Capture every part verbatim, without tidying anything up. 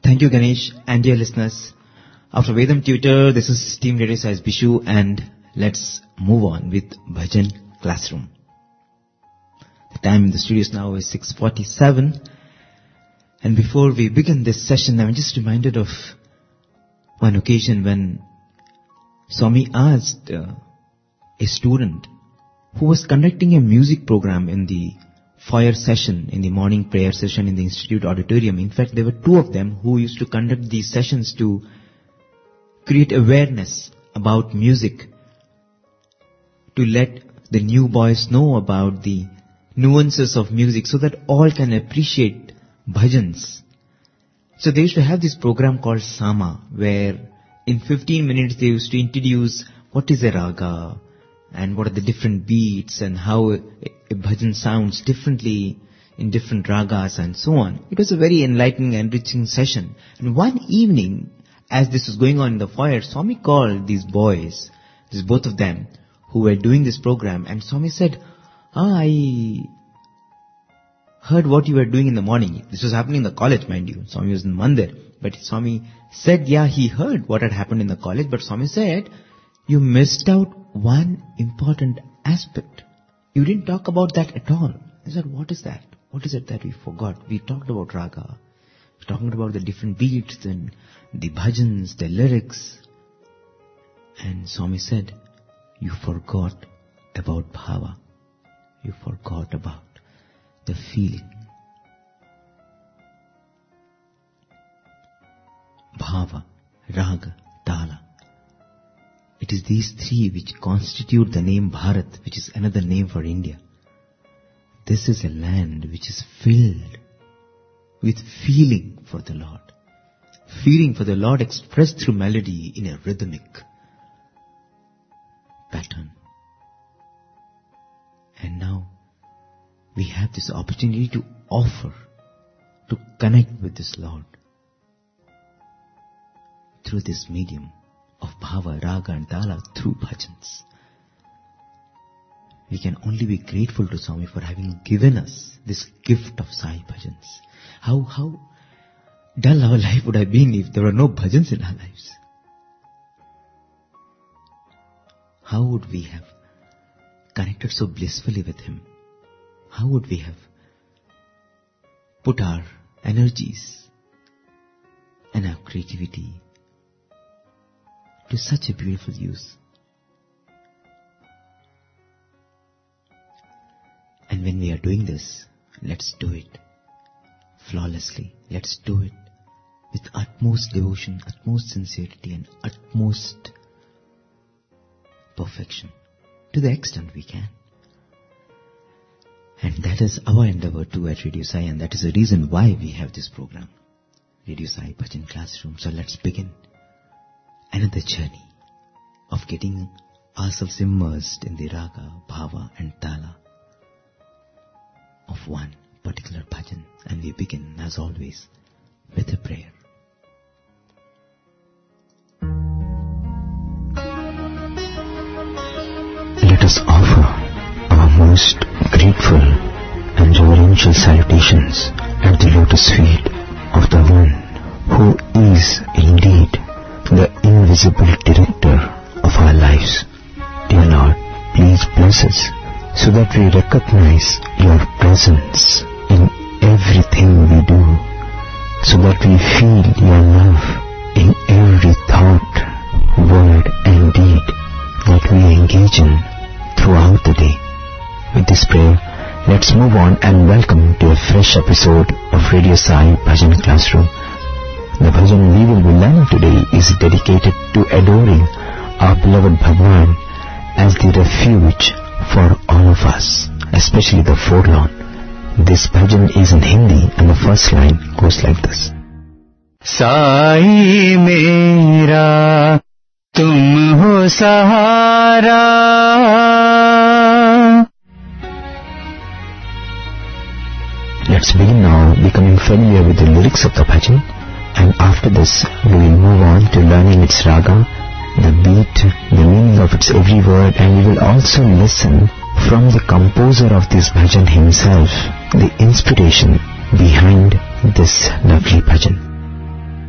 Thank you, Ganesh, and dear listeners. After Vedam Tutor, this is Team Radio Sai Bishu, and let's move on with Bhajan Classroom. The time in the studios now is six forty-seven. And before we begin this session, I'm just reminded of one occasion when Swami asked uh, a student who was conducting a music program in the foyer session, in the morning prayer session in the Institute auditorium. In fact, there were two of them who used to conduct these sessions to create awareness about music, to let the new boys know about the nuances of music so that all can appreciate bhajans. So they used to have this program called Sama, where in fifteen minutes they used to introduce what is a raga and what are the different beats and how a, a bhajan sounds differently in different ragas and so on. It was a very enlightening and enriching session. And one evening, as this was going on in the foyer, Swami called these boys, these both of them, who were doing this program, and Swami said, ah, I heard what you were doing in the morning. This was happening in the college, mind you. Swami was in Mandir. But Swami said, yeah, he heard what had happened in the college, but Swami said, you missed out one important aspect. You didn't talk about that at all. I said, what is that? What is it that we forgot? We talked about raga. We talked about the different beats and the bhajans, the lyrics. And Swami said, you forgot about bhava. You forgot about the feeling. Bhava, raga, tala. It is these three which constitute the name Bharat, which is another name for India. This is a land which is filled with feeling for the Lord. Feeling for the Lord expressed through melody in a rhythmic pattern. And now we have this opportunity to offer, to connect with this Lord through this medium of bhava, raga and tala, through bhajans. We can only be grateful to Swami for having given us this gift of Sai bhajans. How, how dull our life would have been if there were no bhajans in our lives. How would we have connected so blissfully with Him? How would we have put our energies and our creativity to such a beautiful use? And when we are doing this, let's do it flawlessly. Let's do it with utmost devotion, utmost sincerity and utmost perfection to the extent we can. And that is our endeavor too at Radio Sai, and that is the reason why we have this program, Radio Sai Bhajan Classroom. So let's begin another journey of getting ourselves immersed in the raga, bhava and tala of one particular bhajan. And we begin, as always, with a prayer. Let us offer our most grateful and reverential salutations at the lotus feet of the one who is indeed the invisible director of our lives. Dear Lord, please bless us so that we recognize your presence in everything we do, so that we feel your love in every thought, word and deed that we engage in throughout the day. With this prayer, let's move on and welcome to a fresh episode of Radio Sai Bhajan Classroom. The bhajan we will be learning today is dedicated to adoring our beloved Bhagwan as the refuge for all of us, especially the forlorn. This bhajan is in Hindi and the first line goes like this. Sai mera tum ho sahara. Let's begin now becoming familiar with the lyrics of the bhajan, and after this we will move on to learning its raga, the beat, the meaning of its every word, and we will also listen from the composer of this bhajan himself, the inspiration behind this lovely bhajan.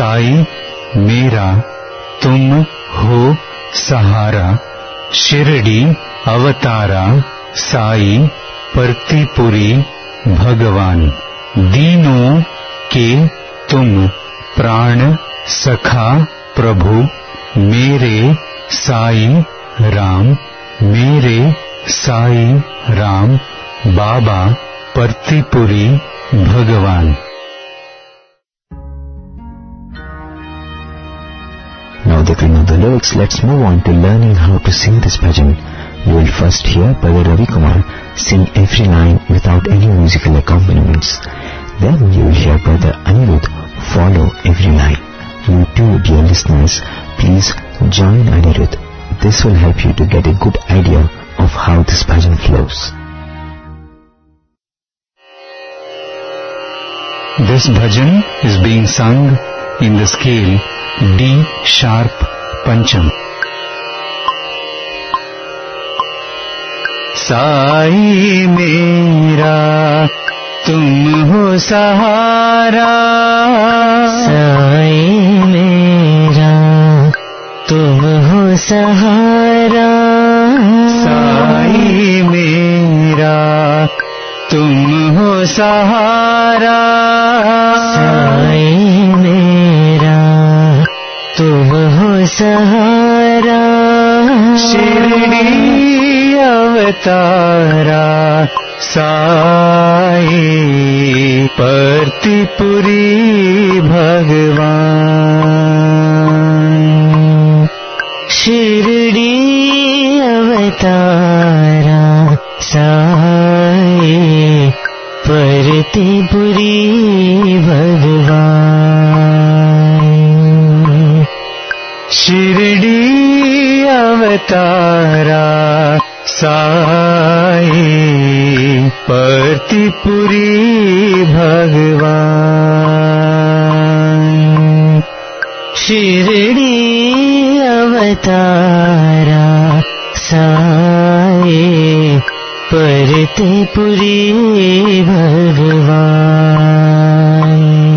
Sai मेरा तुम हो सहारा, शिरडी अवतारा साई परतीपुरी भगवान, दीनों के तुम प्राण सखा प्रभु, मेरे साई राम, मेरे साई राम, बाबा परतीपुरी भगवान। Now that we know the lyrics, let's move on to learning how to sing this bhajan. We will first hear Brother Ravi Kumar sing every line without any musical accompaniments. Then you will hear Brother Anirudh follow every line. You too, dear listeners, please join Anirudh. This will help you to get a good idea of how this bhajan flows. This bhajan is being sung in the scale D sharp Pancham. Sai मेरा तुम हो सहारा, साई मेरा तुम हो सहारा, साई मेरा तुम हो सहारा, साई मेरा तुम हो सहारा, शिरडी अवतारा साई परतीपुरी भगवान, शिरडी अवतारा साई परतीपुरी भगवान, शिरडी अवतारा साई परतीपुरी भगवान, शिरडी अवतारा साई परतीपुरी भगवान,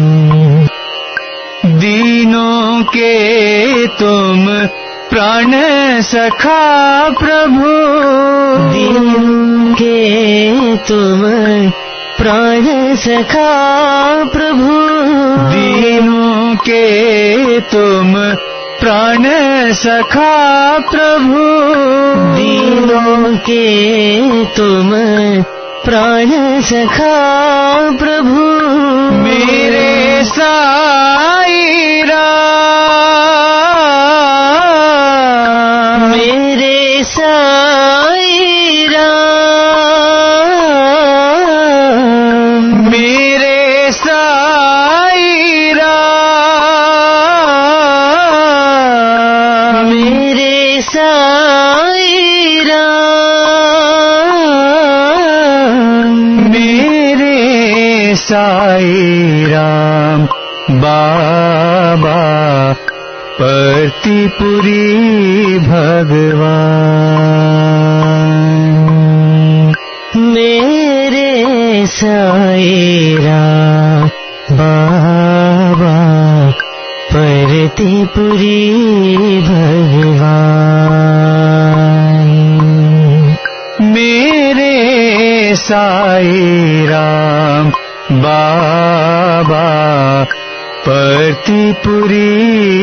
दीनों के तुम प्राण सखा प्रभु, दीनों के तुम प्राण सखा प्रभु, दीनों के तुम प्राण सखा प्रभु, दीनों के तुम प्राण सखा प्रभु, मेरे साई राम, मेरे साई राम, मेरे साई राम, मेरे साई राम, मेरे साई राम, बाबा परतीपुरी भगवान, मेरे साई राम, बाबा परतीपुरी भगवान, मेरे साई राम, बाबा परतीपुरी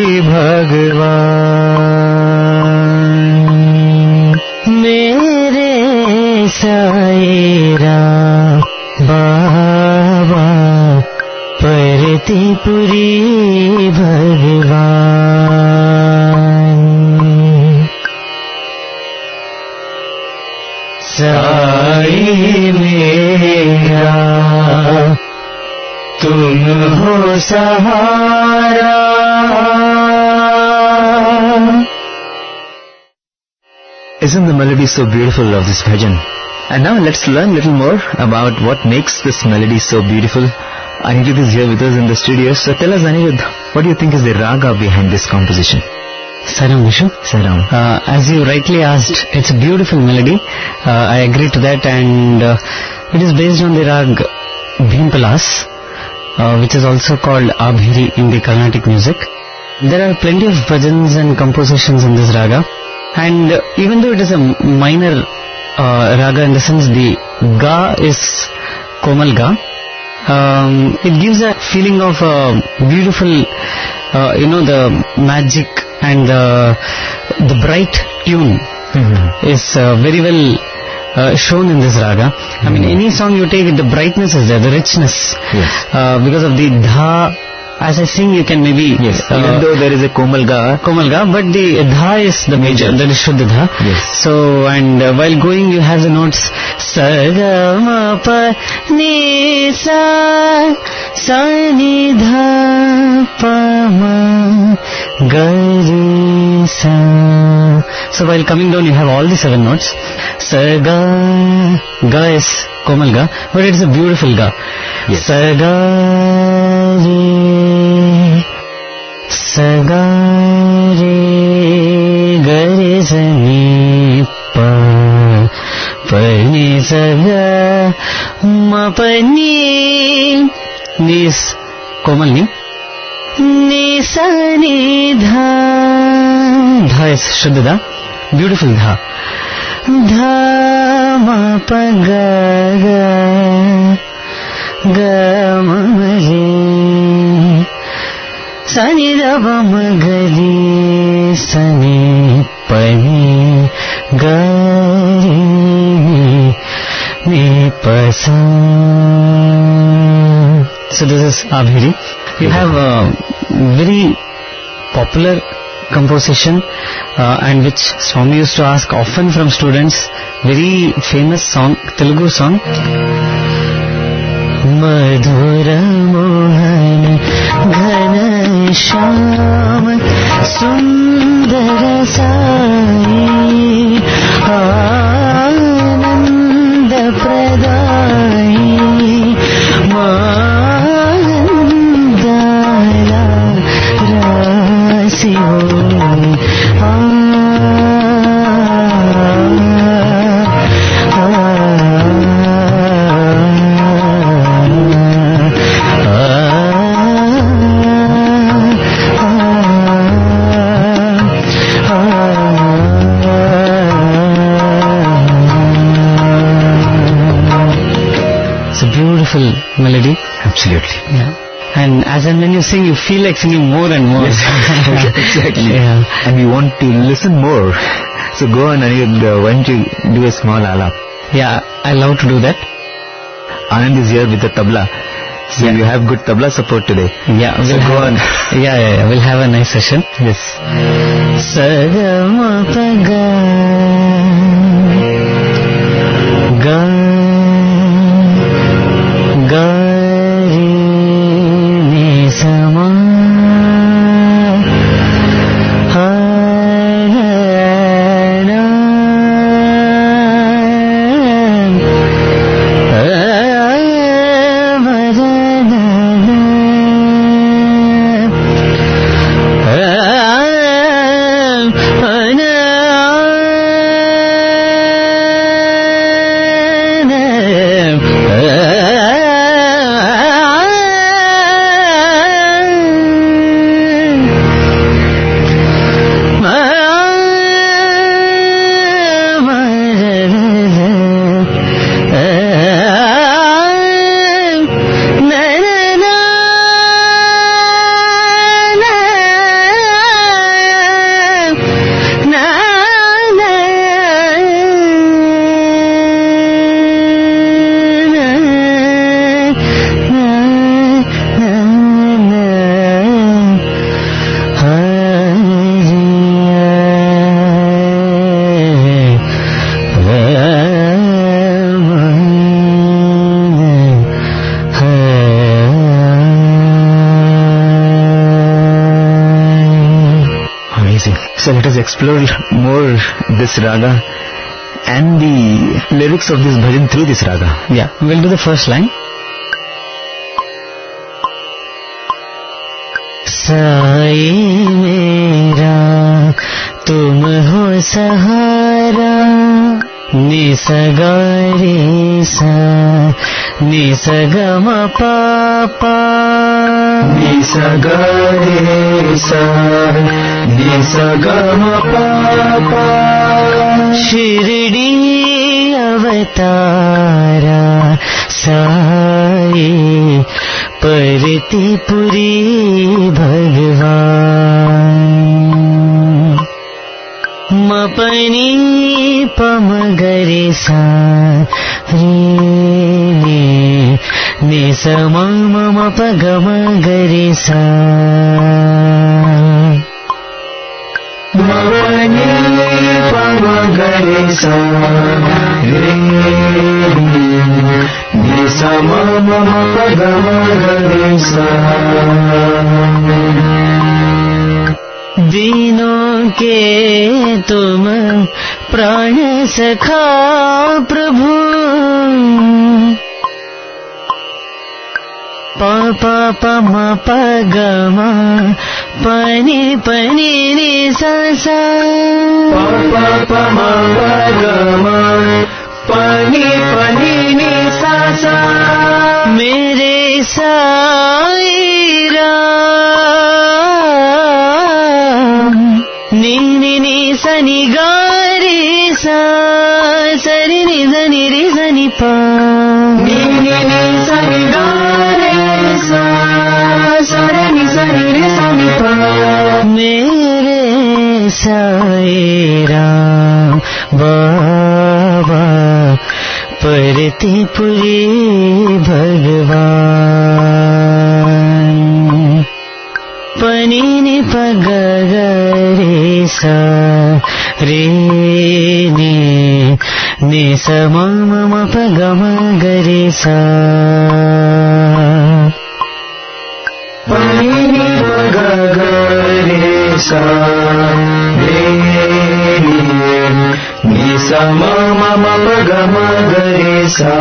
भगवान, मेरे साई राम, बाबा परतीपुरी भगवान, साई मेरा तुम हो सहारा। Isn't the melody so beautiful of this bhajan? And now let's learn a little more about what makes this melody so beautiful. Anirudh is here with us in the studio. So tell us, Anirudh, what do you think is the raga behind this composition? Saram Vishu. Saram. Uh, as you rightly asked, it's a beautiful melody. Uh, I agree to that, and uh, it is based on the rag Bhimpalas. uh, which is also called Abhiri in the Carnatic music. There are plenty of bhajans and compositions in this raga, and uh, even though it is a minor uh, raga in the sense the ga is Komal ga, um, it gives a feeling of uh, beautiful, uh, you know, the magic and the, the bright tune mm-hmm. is uh, very well uh, shown in this raga. Mm-hmm. I mean, any song you take, the brightness is there, the richness, yes. uh, because of the dha. As I sing, you can maybe... Yes, uh, even though there is a Komal ga. Komal ga, but the dha is the major, that is Shuddha dha. Yes. So, and uh, while going, you have the notes sa ga ma pa ni sa sa ni dha pa ma ga ri sa. So while coming down, you have all the seven notes. Sa ga, ga is Komal ga, but it is a beautiful ga. Yes. Sa ga re, sa ga re, ga re sa ni pa, pa ni sa ga, ma pa ni, ni is Komal ni, ni sa ni dha, dha is Shuddha dha, beautiful dha, dha ma pa ga ga, ga ma re, sa ni da ba ma ga re, sa ni pa ni, ga re ni, ni pa sa. So this is Abhiri. You have a very popular composition uh, and which Swami used to ask often from students, very famous song, Telugu song. Madhura Mohan Ghana Sham Sundara Sai Ananda Pradai Mandala Rasi melody. Absolutely. Yeah. And as and when you sing, you feel like singing more and more. Yes. Exactly. Yeah. And we want to listen more. So go on, Anand, uh, why don't you do a small alap? Yeah, I love to do that. Anand is here with the tabla. So yeah. You have good tabla support today. Yeah. So we'll go have, on. Yeah, yeah, yeah. We'll have a nice session. Yes. Sa ga ma pa ga ga ga re ni sa ma ha na ma da na So let us explore more this raga and the lyrics of this bhajan through this raga. Yeah, we'll do the first line. साए मेरा तुम हो सहारा, नि सा गा रे सा ni sa ga ma pa pa, ni sa ga re sa, ni sa ga ma pa pa. Shirdi avatara saye परति पुरी भगवान, मपनी पमगरे सा रे ने, ने स मम मप गम गरे सा, मपनी पमगरे सा रे ने स मम मप गम गरे सा. दीनों के तुम प्राण सखा प्रभु, पा पा पा मा पा गा मा, पनी पनी नि सा सा, पा पा पा मा पा गा मा, पनी पनी नि सा सा. मेरे साईं राम, नी नी नी सा नि गा रे सा, सरि नि ध नि रे सा नि पा, नी नी नी सा नि गा रे सा, सरि नि सा नि रे सा नि पा. मेरे साईं राम बाबा परति पुरी भगवान, पनी नि पग रे सा रे ने, ने स मम मप गम गरे सा, पनी नि पग रे सा रे ने, ने स मम मप गम गरे सा.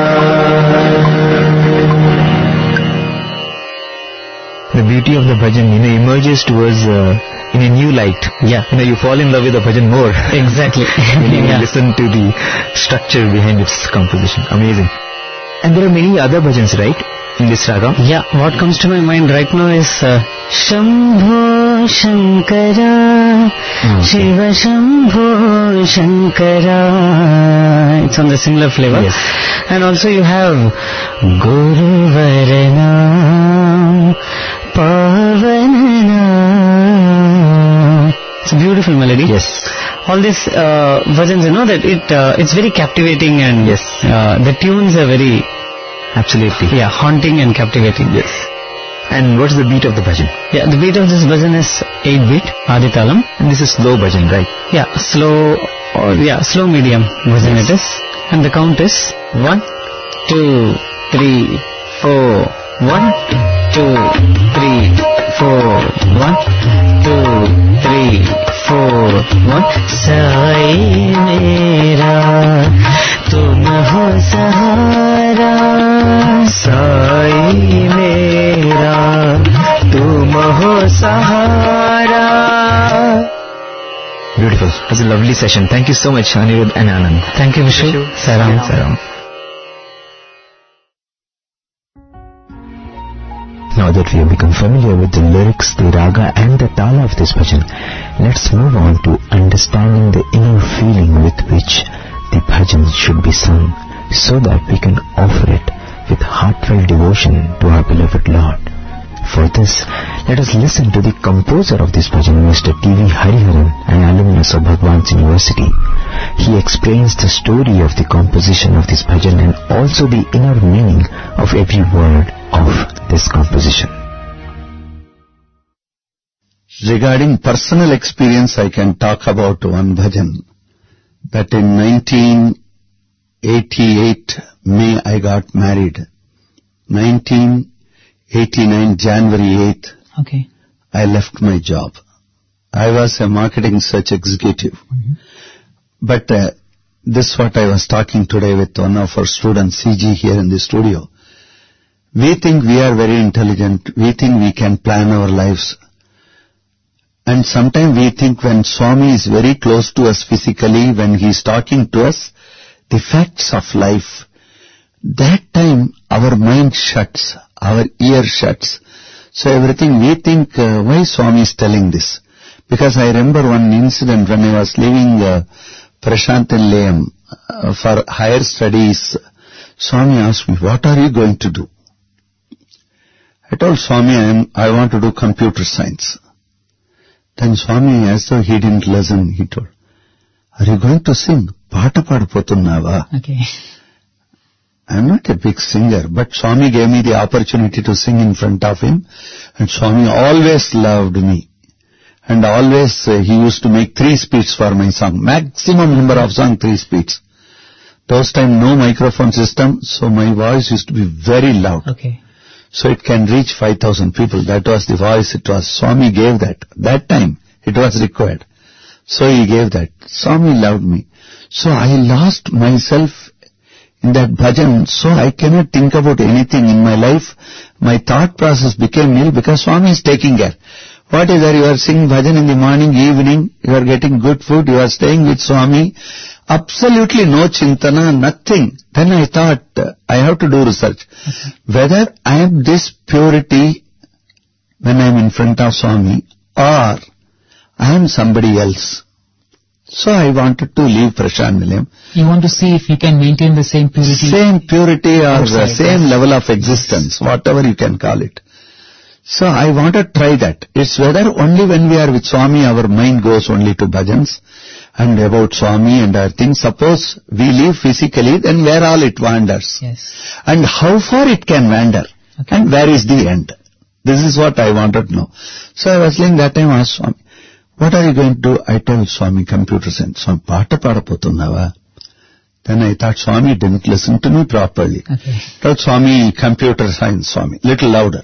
The beauty of the bhajan, you know, emerges towards uh, in a new light. Yeah. You know, you fall in love with the bhajan more. Exactly. when you Yeah. listen to the structure behind its composition. Amazing. And there are many other bhajans, right, in this raga? Yeah, what comes to my mind right now is uh, Shambho Shankara, okay. Shiva Shambho Shankara. It's on the similar flavor. Yes. And also you have Guru Varana Pavanana. It's a beautiful melody. Yes. All these uh, versions, you know, that it uh, it's very captivating, and yes. uh, the tunes are very, absolutely, yeah, haunting and captivating. Yes. And what's the beat of the bhajan? Yeah, the beat of this bhajan is eight beat, Aditalam. And this is slow bhajan, right? Yeah, slow, or yeah, slow medium bhajan yes. it is. And the count is one, two, three, four, one, two, three, four, one, two, three, four, one. Sai mera, tum ho sahara. Sai mera, tum ho sahara. Beautiful. It was a lovely session. Thank you so much, Anirudh and Anand. Thank you, Vishu. Saram. Saram. Now that we have become familiar with the lyrics, the raga and the tala of this bhajan, let's move on to understanding the inner feeling with which the bhajan should be sung, so that we can offer it with heartfelt devotion to our beloved Lord. For this, let us listen to the composer of this bhajan, Mister T V Hariharan, an alumnus of Bhagwan's University. He explains the story of the composition of this bhajan and also the inner meaning of every word of this composition. Regarding personal experience, I can talk about one bhajan. That in nineteen eighty-eight, May, I got married. nineteen eighty-nine, January eighth, Okay. I left my job. I was a marketing search executive. Mm-hmm. But uh, this is what I was talking today with one of our students, C G, here in the studio. We think we are very intelligent. We think we can plan our lives. And sometimes we think when Swami is very close to us physically, when he is talking to us, the facts of life, That time our mind shuts, our ear shuts. So everything we think, uh, why Swami is telling this? Because I remember one incident when I was leaving uh, Prashant Nilayam uh, for higher studies. Swami asked me, what are you going to do? I told Swami, I, am, I want to do computer science. Then Swami, as though he didn't listen, he told, are you going to sing? Paata paadipotunnava. Okay. I'm not a big singer, but Swami gave me the opportunity to sing in front of him, and Swami always loved me. And always uh, he used to make three speeds for my song. Maximum number of song, three speeds. Those time no microphone system, so my voice used to be very loud. Okay. So it can reach five thousand people. That was the voice it was. Swami gave that. That time it was required. So he gave that. Swami loved me. So I lost myself in that bhajan. So I cannot think about anything in my life. My thought process became nil because Swami is taking care. What is there? You are singing bhajan in the morning, evening. You are getting good food. You are staying with Swami. Absolutely no chintana, nothing. Then I thought, uh, I have to do research. Whether I am this purity when I am in front of Swami or I am somebody else. So I wanted to leave Prashant Nilayam. You want to see if you can maintain the same purity? Same purity or the outside, same yes. level of existence, whatever you can call it. So I want to try that. It's whether only when we are with Swami our mind goes only to bhajans and about Swami and our things. Suppose we leave physically, then where all it wanders. Yes. And how far it can wander. Okay. And where is the end? This is what I wanted to know. So I was saying that time I asked Swami, what are you going to do? I told Swami, computer science. Swami, paata paadipotunnava. Then I thought Swami didn't listen to me properly. Okay. I told Swami, computer science, Swami, little louder.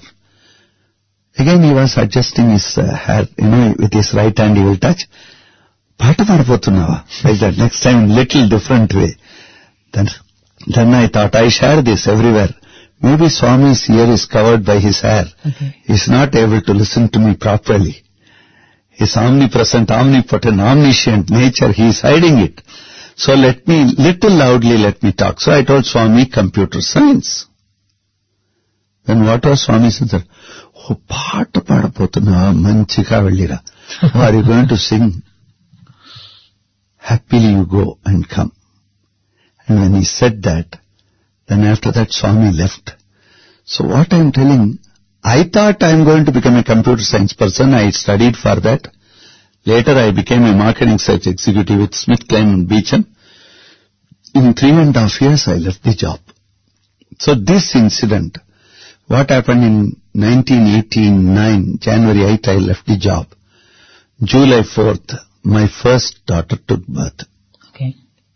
Again he was adjusting his uh, hair, you know, with his right hand he will touch. Paata paadipotunnava. Like that, next time little different way. Then, then I thought I share this everywhere. Maybe Swami's ear is covered by his hair. Okay. He's not able to listen to me properly. His omnipresent, omnipotent, omniscient nature, he is hiding it. So let me, little loudly let me talk. So I told Swami, computer science. Then what was Swami's answer? Oh, paata paadipotunnava, manchiga vellira. Oh, are you going to sing? Happily you go and come. And when he said that, then after that Swami left. So what I am telling, I thought I am going to become a computer science person. I studied for that. Later I became a marketing search executive with Smith Klein and Beecham. In three and a half years I left the job. So this incident, what happened in nineteen eighty-nine, January eighth, I left the job. July fourth, my first daughter took birth. Okay.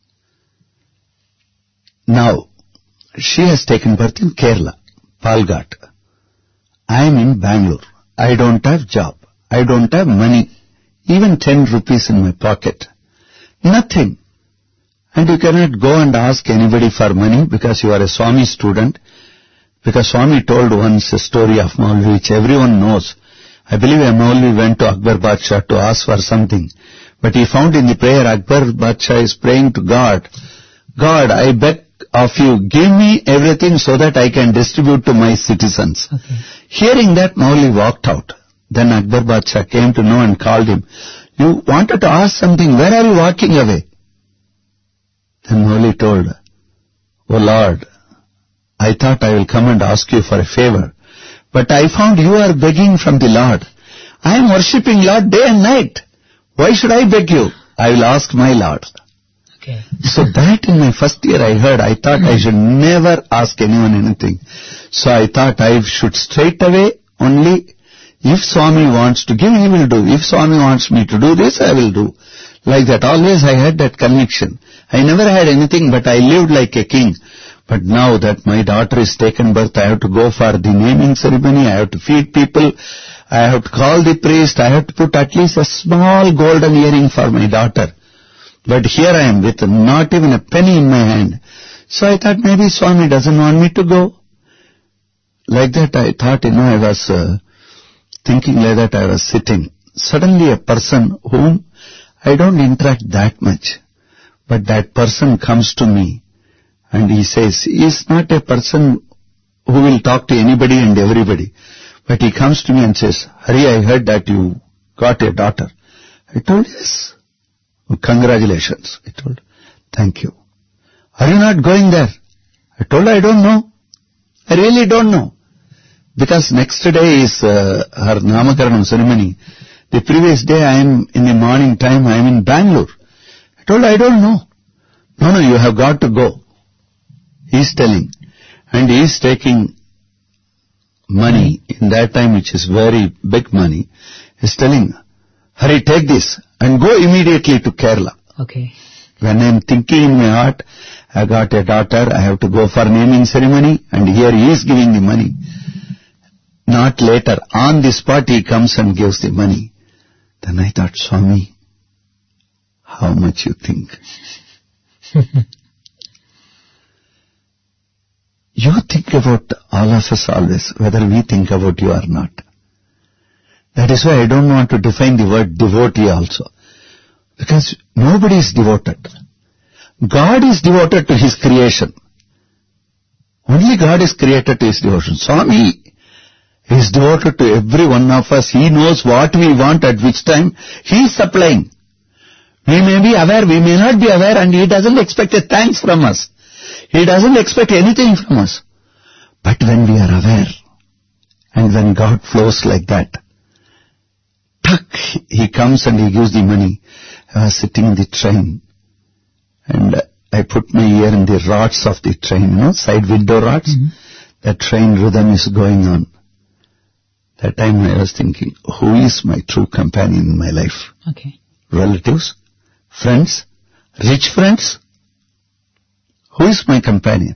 Now, she has taken birth in Kerala, Palghat. I am in Bangalore. I don't have job. I don't have money. Even ten rupees in my pocket. Nothing. And you cannot go and ask anybody for money because you are a Swami student. Because Swami told once a story of Maulvi which everyone knows. I believe a Maulvi went to Akbar Badshah to ask for something. But he found in the prayer Akbar Badshah is praying to God, God, I beg of you, give me everything so that I can distribute to my citizens. Okay. Hearing that, Maulvi walked out. Then Akbar Badshah came to know and called him. You wanted to ask something, where are you walking away? Then Maulvi told, Oh Lord, I thought I will come and ask you for a favor. But I found you are begging from the Lord. I am worshipping Lord day and night. Why should I beg you? I will ask my Lord. Okay. So that in my first year I heard, I thought I should never ask anyone anything. So I thought I should straight away only, if Swami wants to give, he will do. If Swami wants me to do this, I will do. Like that. Always I had that conviction. I never had anything, but I lived like a king. But now that my daughter is taken birth, I have to go for the naming ceremony, I have to feed people, I have to call the priest, I have to put at least a small golden earring for my daughter. But here I am with not even a penny in my hand. So I thought maybe Swami doesn't want me to go. Like that I thought, you know, I was uh, thinking like that, I was sitting. Suddenly a person whom I don't interact that much, but that person comes to me And he says, he is not a person who will talk to anybody and everybody. But he comes to me and says, Hari, I heard that you got a daughter. I told, yes. Oh, congratulations. I told, thank you. Are you not going there? I told, I don't know. I really don't know. Because next day is uh, her Namakaranam ceremony. The previous day I am in the morning time, I am in Bangalore. I told, I don't know. No, no, you have got to go. He is telling. And he is taking money in that time, which is very big money. He is telling, Hari, take this and go immediately to Kerala. Okay. When I am thinking in my heart, I got a daughter, I have to go for naming ceremony, and here he is giving the money. Not later, on the spot he comes and gives the money. Then I thought, Swami, how much you think? You think about all of us always, whether we think about you or not. That is why I don't want to define the word devotee also. Because nobody is devoted. God is devoted to His creation. Only God is created to His devotion. Swami is devoted to every one of us. He knows what we want at which time. He is supplying. We may be aware, we may not be aware, and He doesn't expect a thanks from us. He doesn't expect anything from us. But when we are aware, and when God flows like that, tuck, He comes and He gives the money. I was sitting in the train, and I put my ear in the rods of the train, you know, side window rods. Mm-hmm. The train rhythm is going on. That time I was thinking, who is my true companion in my life? Okay. Relatives? Friends? Rich friends? Who is my companion?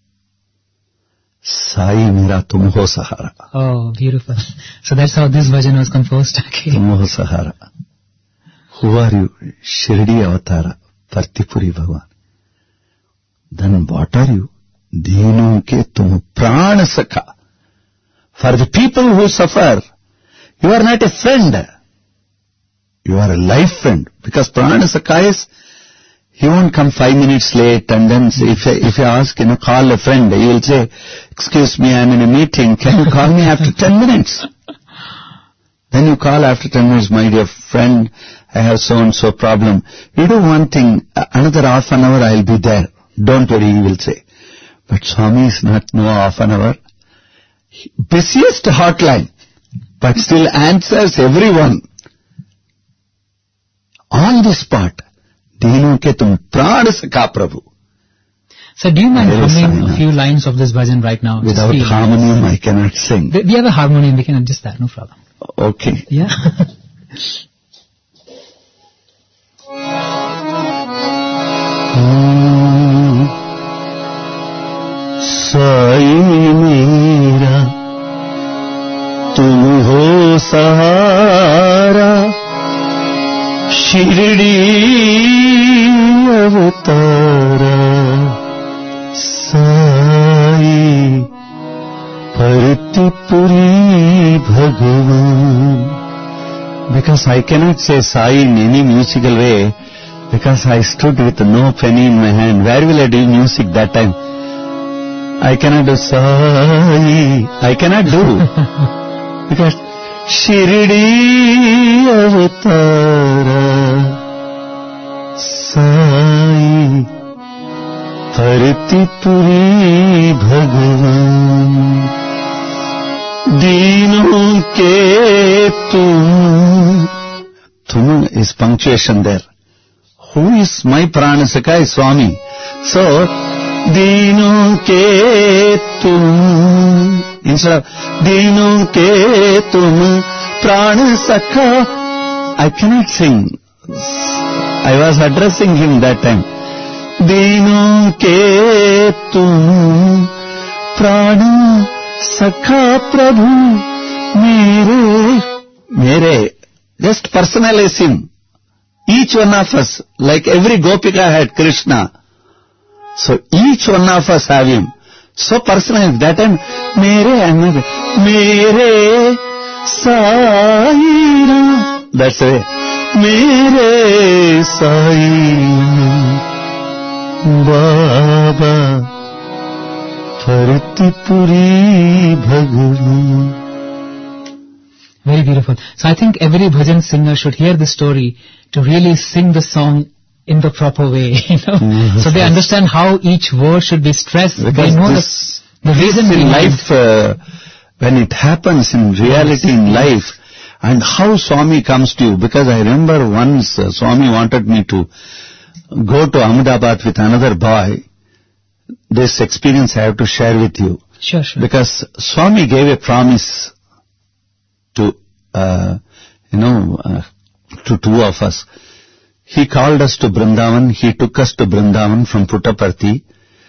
Sai mera tum ho sahara. Oh, beautiful. So that's how this bhajan was composed. Okay. Tum ho sahara. Who are you? Shirdi avatara. Partipuri Bhagwan. Then what are you? Deenon ke tum prana sakha. For the people who suffer, you are not a friend. You are a life friend. Because prana sakha is, he won't come five minutes late, and then say, if, if you ask, you know, call a friend, he will say, excuse me, I'm in a meeting, can you call me after ten minutes? Then you call after ten minutes, my dear friend, I have so-and-so problem. You do one thing, another half an hour I'll be there. Don't worry, he will say. But Swami is not no half an hour. Busiest hotline, but still answers everyone. On the spot. Deenon ke tum prana sakha Prabhu. So do you mind humming a few lines of this bhajan right now? Without harmonium I cannot sing. We have a harmonium, we can adjust that, no problem. Okay. Yeah. Sai mera tum ho sahara Shirdi avatara Sai Partipuri Bhagavan. Because I cannot say Sai in any musical way, because I stood with no penny in my hand. Where will I do music that time? I cannot do Sai. I cannot do. Because Shirdi avatara Sai Partipuri Bhagavan. Deenon ke tum. Tum is punctuation there. Who is my prana sakha is Swami. So, Deenon ke tum. Instead of Deenon ke tum prana sakha, I cannot sing. I was addressing him that time. Deenon ke tum prana sakha Prabhu mere. Mere. Just personalize him. Each one of us, like every Gopika had Krishna. So each one of us have him. So personal. That time, mere and mere Sai. That's the way. Mere Sai बाबा फरतीपुरी भगवान. Very beautiful. So I think every bhajan singer should hear this story to really sing the song in the proper way, you know. Mm-hmm. So they understand how each word should be stressed. Because they know this, the, the reason in behind life, uh, when it happens in reality yes. in life, and how Swami comes to you. Because I remember once uh, Swami wanted me to go to Ahmedabad with another boy. This experience I have to share with you. Sure, sure. Because Swami gave a promise to, uh, you know, uh, to two of us. He called us to Vrindavan. He took us to Vrindavan from Puttaparthi.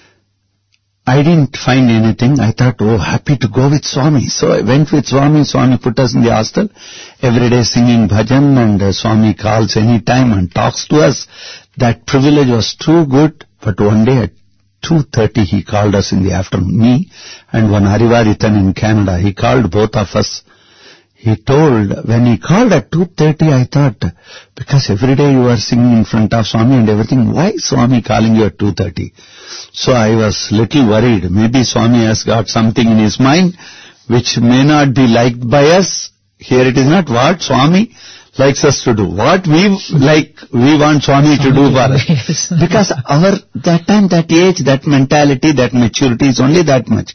I didn't find anything. I thought, oh, happy to go with Swami. So I went with Swami. Swami put us in the hostel. Every day singing bhajan, and uh, Swami calls any time and talks to us. That privilege was too good. But one day at two thirty he called us in the afternoon. Me and one Harivaritan in Canada. He called both of us. He told, when he called at two thirty, I thought, because every day you are singing in front of Swami and everything, why Swami calling you at two thirty? So I was little worried. Maybe Swami has got something in his mind which may not be liked by us. Here it is not what Swami likes us to do. What we like, we want Swami to do for us. Yes. Because our, that time, that age, that mentality, that maturity is only that much.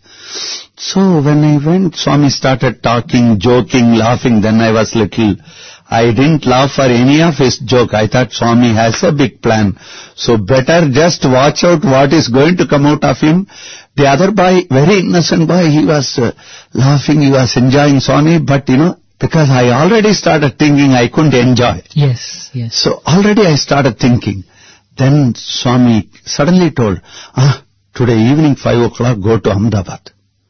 So when I went, Swami started talking, joking, laughing. Then I was little, I didn't laugh for any of his joke. I thought Swami has a big plan. So better just watch out what is going to come out of him. The other boy, very innocent boy, he was uh, laughing, he was enjoying Swami, but you know, because I already started thinking I couldn't enjoy. Yes, yes. So already I started thinking. Then Swami suddenly told, ah, today evening five o'clock go to Ahmedabad.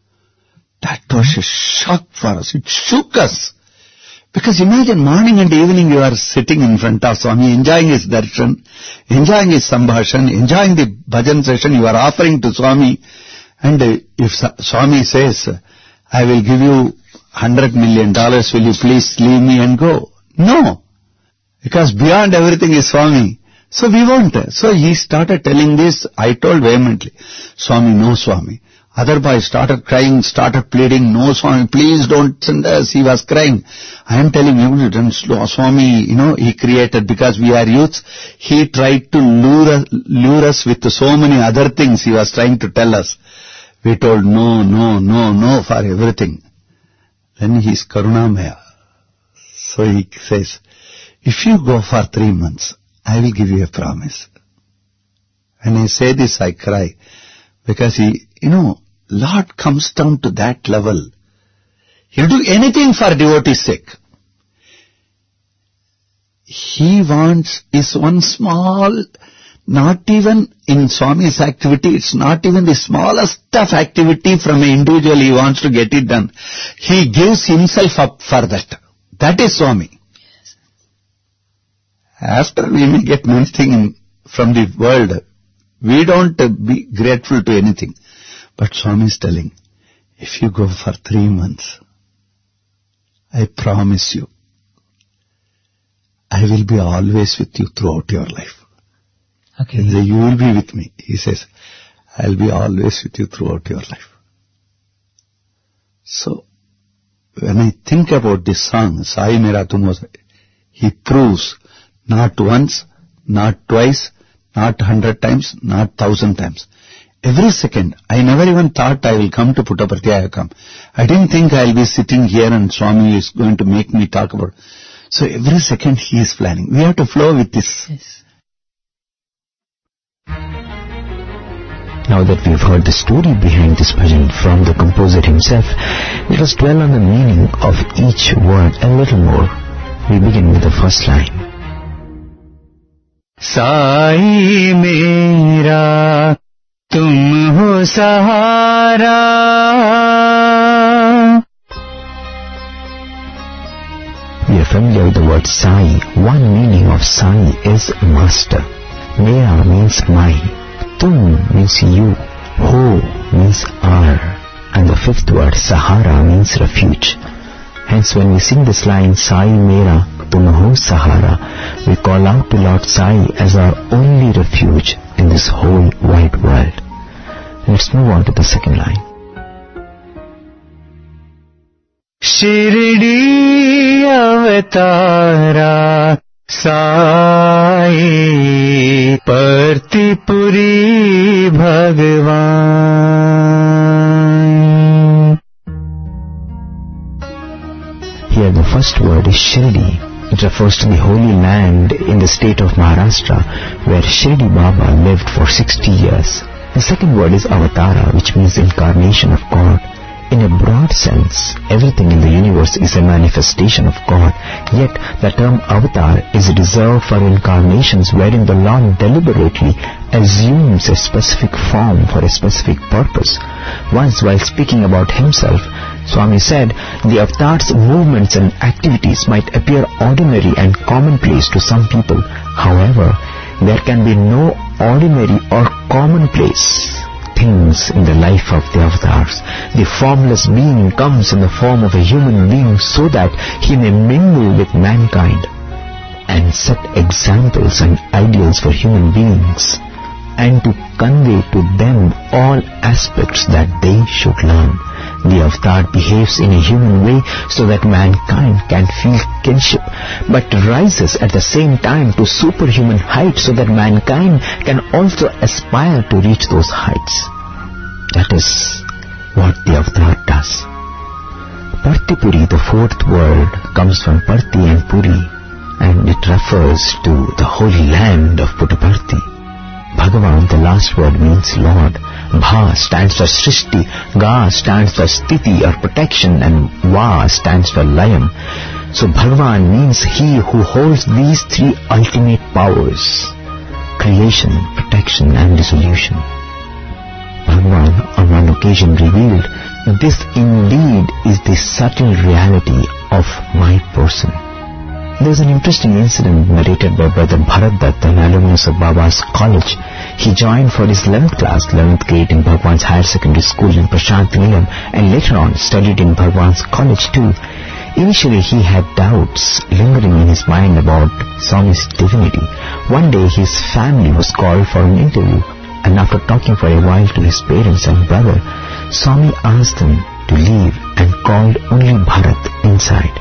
That was a shock for us. It shook us. Because imagine morning and evening you are sitting in front of Swami, enjoying his darshan, enjoying his sambhashan, enjoying the bhajan session you are offering to Swami. And if Swami says, I will give you hundred million dollars, will you please leave me and go? No. Because beyond everything is Swami. So we won't. So he started telling this. I told vehemently, Swami, no Swami. Other boy started crying, started pleading, no Swami, please don't send us. He was crying. I am telling you, Swami, you know, he created, because we are youths, he tried to lure, lure us with so many other things he was trying to tell us. We told no, no, no, no for everything. Then he is Karunamaya. So he says, if you go for three months, I will give you a promise. When I say this, I cry. Because he, you know, Lord comes down to that level. He'll do anything for devotee's sake. He wants, is one small, not even in Swami's activity, it's not even the smallest of activity from an individual he wants to get it done. He gives himself up for that. That is Swami. Yes. After we may get many things from the world, we don't be grateful to anything. But Swami is telling, if you go for three months, I promise you, I will be always with you throughout your life. Okay. He says, you will be with me. He says, I'll be always with you throughout your life. So, when I think about this song, Sai Mera Tum Ho Sai, he proves not once, not twice, not hundred times, not thousand times. Every second, I never even thought I will come to Puttaparthi, I have come. I didn't think I will be sitting here and Swami is going to make me talk about. So every second he is planning. We have to flow with this. Yes. Now that we've heard the story behind this bhajan from the composer himself, let us dwell on the meaning of each word a little more. We begin with the first line. Sai mera tum ho sahara. We are familiar with the word Sai. One meaning of Sai is master. Mera means my. Tum means you. Ho means our. And the fifth word, Sahara, means refuge. Hence when we sing this line, Sai mera tum ho sahara, we call out to Lord Sai as our only refuge, in this whole wide world. Let's move on to the second line. Shirdi avatara Sai Partipuri Bhagavan. Here the first word is Shirdi. It refers to the holy land in the state of Maharashtra where Shirdi Baba lived for sixty years. The second word is Avatara, which means incarnation of God. In a broad sense, everything in the universe is a manifestation of God, yet the term avatar is reserved for incarnations wherein the Lord deliberately assumes a specific form for a specific purpose. Once, while speaking about himself, Swami said, the avatar's movements and activities might appear ordinary and commonplace to some people. However, there can be no ordinary or commonplace things in the life of the avatars. The formless being comes in the form of a human being so that he may mingle with mankind and set examples and ideals for human beings, and to convey to them all aspects that they should learn. The avatar behaves in a human way so that mankind can feel kinship, but rises at the same time to superhuman heights so that mankind can also aspire to reach those heights. That is what the avatar does. Partipuri, the fourth word, comes from Parti and Puri, and it refers to the holy land of Puttaparthi. Bhagavan, the last word, means Lord. Bha stands for Srishti, Ga stands for Sthiti or protection, and Va stands for Layam. So Bhagavan means he who holds these three ultimate powers: creation, protection, and dissolution. Bhagavan on one occasion revealed, this indeed is the subtle reality of my person. There is an interesting incident narrated by Brother Bharat Dutt, an alumnus of Baba's college. He joined for his eleventh class, eleventh grade in Bhagwan's higher secondary school in Prashant Nilayam, and later on studied in Bhagwan's college too. Initially he had doubts lingering in his mind about Swami's divinity. One day his family was called for an interview, and after talking for a while to his parents and brother, Swami asked them to leave and called only Bharat inside.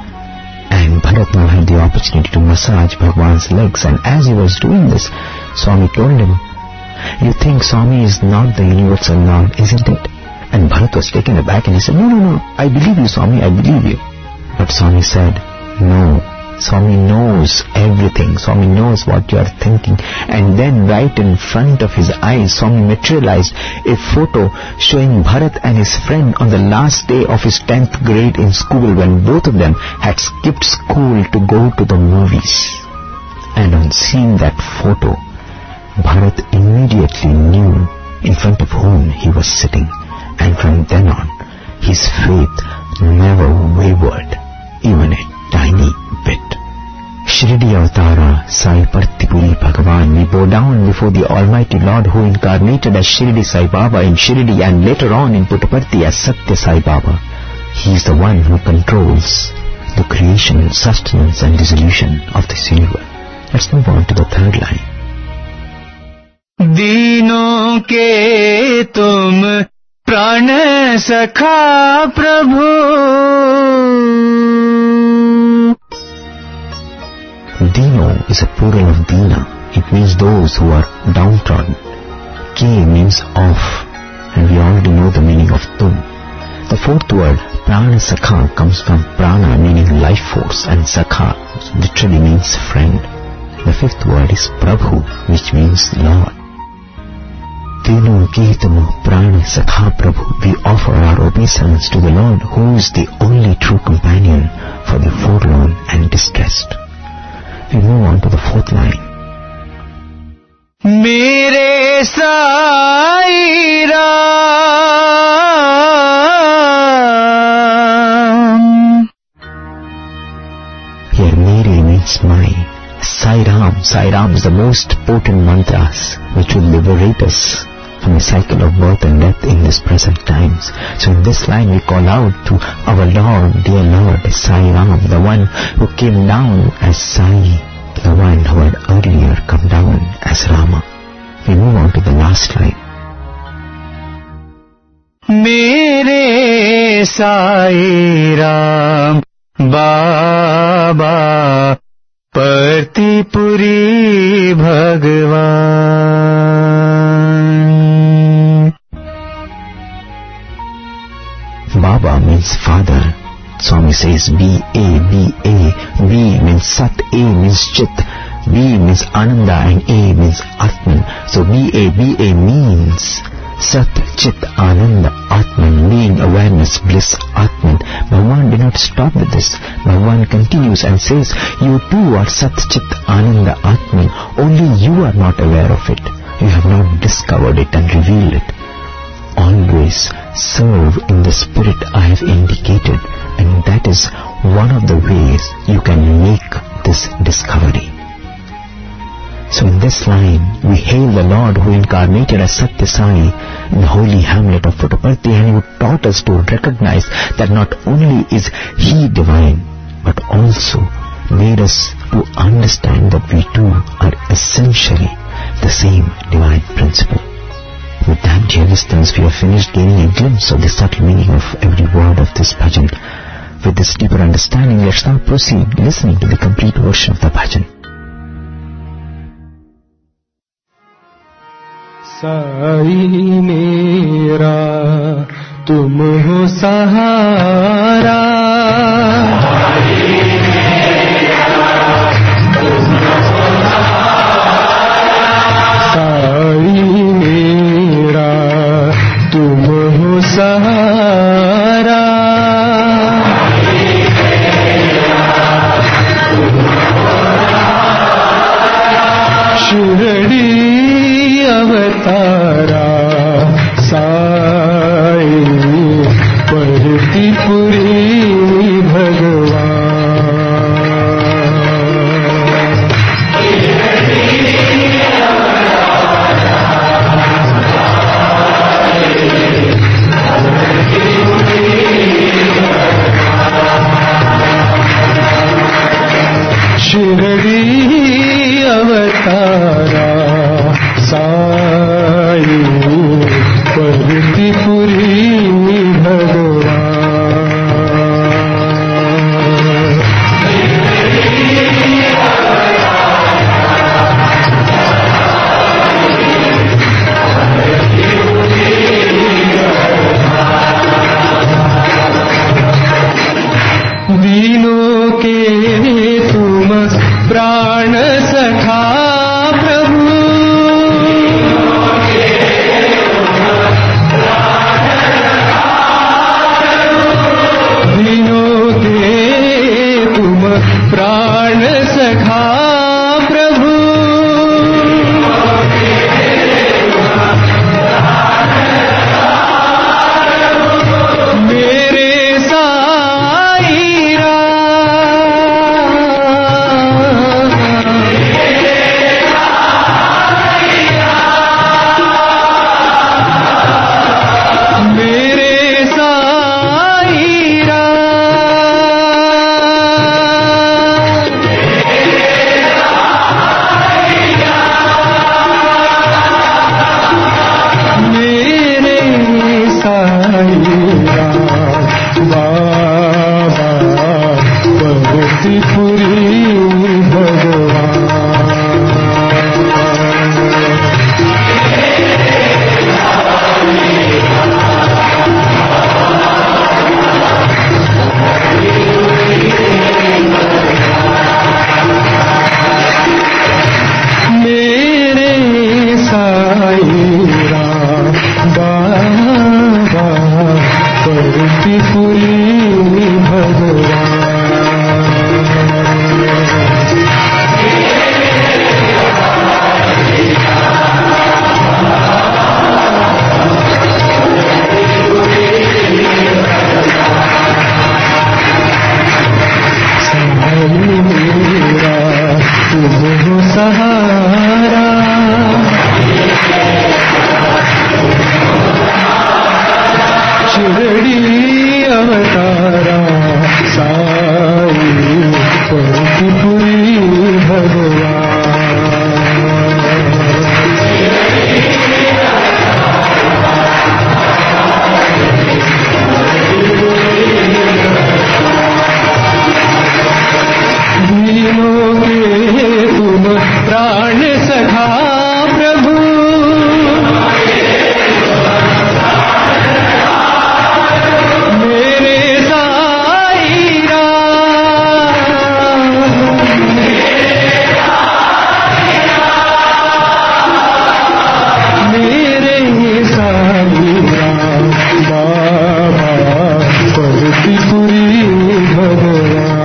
And Bharat now had the opportunity to massage Bhagwan's legs, and as he was doing this, Swami told him, "You think Swami is not the universal Lord, isn't it?" And Bharat was taken aback and he said, "No, no, no, I believe you, Swami, I believe you." But Swami said, "No, Swami knows everything. Swami knows what you are thinking." And then right in front of his eyes, Swami materialized a photo showing Bharat and his friend on the last day of his tenth grade in school, when both of them had skipped school to go to the movies. And on seeing that photo, Bharat immediately knew in front of whom he was sitting. And from then on, his faith never wavered, even a tiny bit. Shirdi Avatara Sai Partipuri Bhagavan, we bow down before the Almighty Lord who incarnated as Shirdi Sai Baba in Shirdi and later on in Puttaparthi as Satya Sai Baba. He is the one who controls the creation, sustenance and dissolution of this universe. Let's move on to the third line. दीनों के तुम प्राण सखा प्रभु. Dino is a plural of Dina. It means those who are downtrodden. K means of, and we already know the meaning of tum. The fourth word, Prana Sakha, comes from Prana, meaning life force, and Sakha literally means friend. The fifth word is Prabhu, which means Lord. Dino Keetamo Prana Sakha Prabhu, we offer our obeisance to the Lord, who is the only true companion for the forlorn and distressed. We move on to the fourth line. Mere Sai Ram. Here Mere means my. Sai Ram. Sai Ram is the most potent mantras which will liberate us from a cycle of birth and death in this present times. So in this line we call out to our Lord, dear Lord, Sai Ram, the one who came down as Sai, the one who had earlier come down as Rama. we move on to the last line. मेरे साईं राम बाबा प्रतिपुरी भगवान. Baba means father. Swami says B A B A. B means Sat, A means Chit, B means Ananda, and A means Atman. So B A B A means Sat, Chit, Ananda, Atman, being awareness, bliss, Atman. Bhagavan did not stop with this. Bhagavan continues and says, you too are Sat, Chit, Ananda, Atman. Only you are not aware of it. You have not discovered it and revealed it. Always serve in the spirit I have indicated, and that is one of the ways you can make this discovery. So in this line, we hail the Lord who incarnated as Satya Sai in the holy hamlet of Puttaparthi, and who taught us to recognize that not only is He divine, but also made us to understand that we too are essentially the same divine principle. With that, dear listeners, we have finished gaining a glimpse of the subtle meaning of every word of this bhajan. With this deeper understanding, let's now proceed listening to the complete version of the bhajan. Sai मेरा तुम हो सहारा, साई मेरा तुम हो सहारा, शिरडी अवतारा साई प्रतिपुरी भगवान. शिरडी अवतारा साई प्रतिपुरी भगवान. दीनों के तुम प्राण सखा प्रभु, दीनों के तुम प्राण सखा प्रभु, मेरे साईं सहारा, शिरडी अवतारा प्राणों के तुम प्राण सखा प्रभु मेरे साई राम मेरे साई राम बाबा परतिपुरी भगवान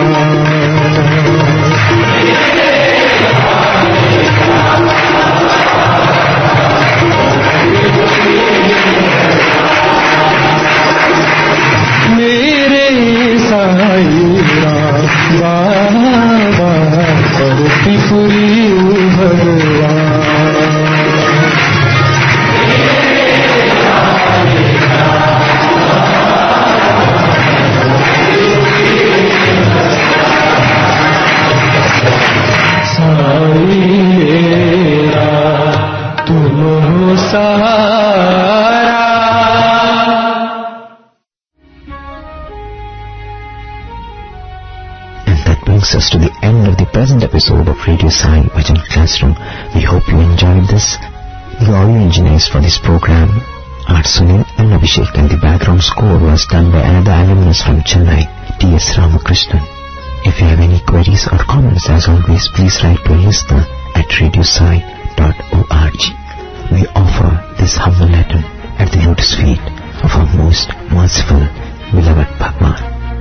मेरे साई राम बाबा परतिपुरी भगवान मेरा तुम हो सहारा And that brings us to the end of the present episode of Radio Sai Bhajan Classroom. We hope you enjoyed this. The audio engineers for this program are Sunil and Abhishek, and the background score was done by another alumnus from Chennai, T S Ramakrishnan. If you have any queries or comments, as always, please write to a listener at radiosai dot org. We offer this humble letter at the lotus feet of our most merciful, beloved Bhagwan.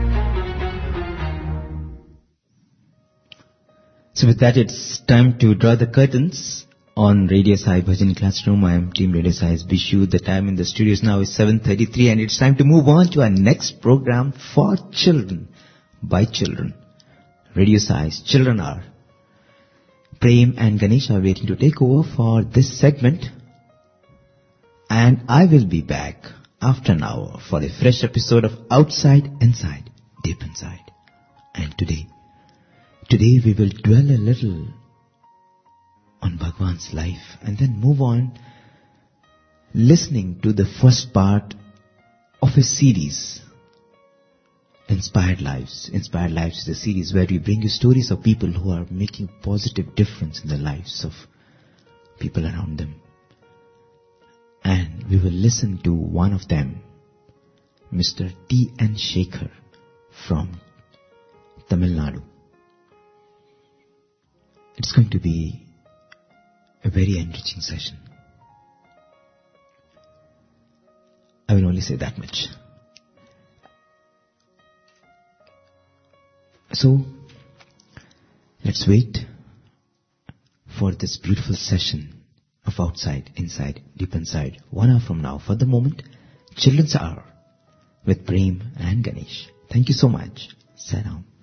So with that, it's time to draw the curtains on Radio Sai Bhajan Classroom. I am Team Radio Sai's Bishu. The time in the studios now is seven thirty-three, and it's time to move on to our next program for children, by children. Radio Sai's Children Hour. Prem and Ganesh are waiting to take over for this segment, and I will be back after an hour for a fresh episode of Outside, Inside, Deep Inside. And today, today we will dwell a little on Bhagwan's life and then move on listening to the first part of a series, Inspired Lives. Inspired Lives is a series where we bring you stories of people who are making positive difference in the lives of people around them. And we will listen to one of them, Mister T N Shekhar from Tamil Nadu. It's going to be a very enriching session. I will only say that much. So, let's wait for this beautiful session of Outside, Inside, Deep Inside, one hour from now. For the moment, Children's Hour with Prem and Ganesh. Thank you so much. Salam.